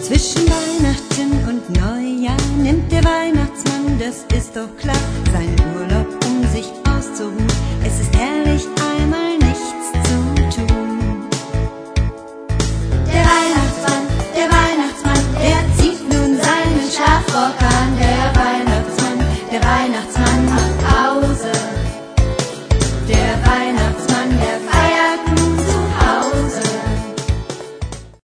Zwischen Weihnachten und Neujahr nimmt der Weihnachtsmann, das ist doch klar, seinen Urlaub